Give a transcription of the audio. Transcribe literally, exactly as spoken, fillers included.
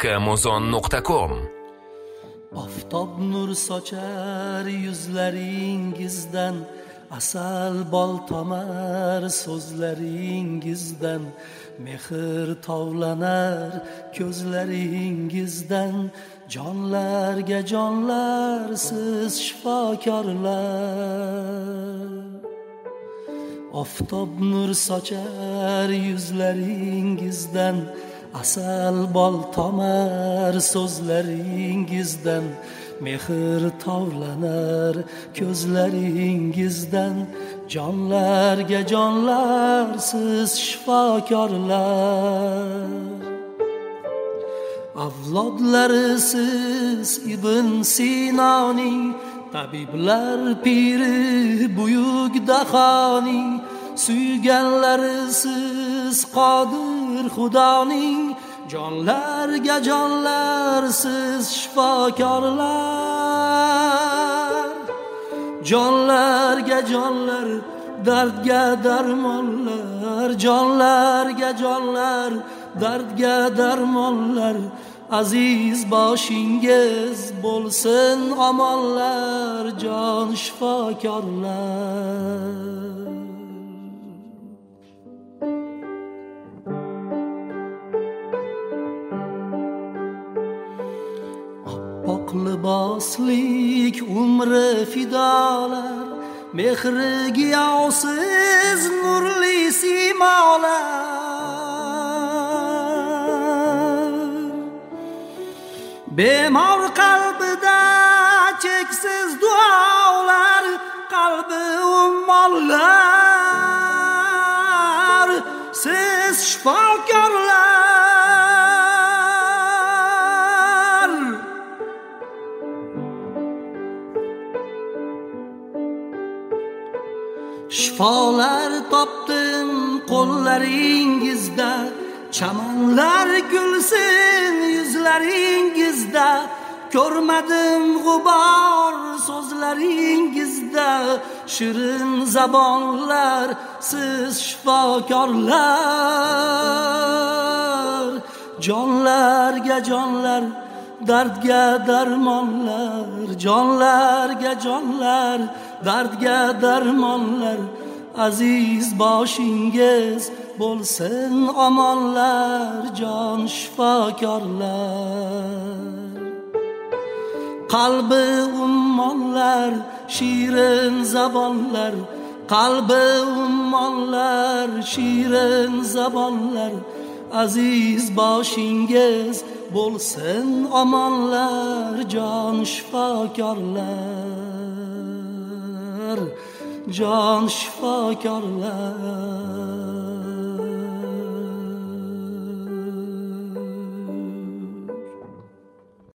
makkahmuzon nuqta com. Oftob nur sochar yuzlaringizdan, asal bol tomar so'zlaringizdan, mehr tovlanar ko'zlaringizdan, jonlarga jonlar siz shifokorlar. Oftob nur sochar yuzlaringizdan, asal bol tomar so'zlaringizdan, mehr tovlanar ko'zlaringizdan, jonlarga jonlar siz shifokorlar. Avlodlari siz Ibn Sinoning, tabiblar piri buyuk dahoning, suyganlari siz Qodir Xudoning, jonlarga jonlar siz shifokorlar. Jonlarga jonlar, dardga darmonlar, jonlarga jonlar, dardga darmonlar. Aziz boshingiz bo'lsin omonlar, jon shifokorlar. Oq liboslik umri fidolar, mehri giyosiz nurli simolar. Bemor qalbida cheksiz duolar, qalbi ummonlar, siz shifokorlar. Shifolar topdim qo'llaringizda, chamonlar gulsin yuzlaringizda, ko'rmadim g'ubor so'zlaringizda, shirin zabonlar siz shifokorlar. Jonlarga jonlar, dardga darmonlar, jonlarga jonlar, dardga darmonlar. Aziz boshingiz bo'lsin omonlar, jon shifokorlar. Qalbi ummonlar, shirin zabonlar, qalbi ummonlar, shirin zabonlar. Aziz boshingiz bo'lsin omonlar, jon shifokorlar, jon shifokorlar.